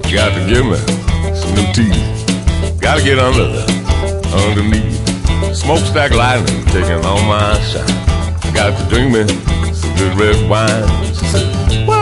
Got to give me some new teeth. Got to get underneath. Smokestack lightning taking all my shine. Got to drink me some good red wine. She said, what?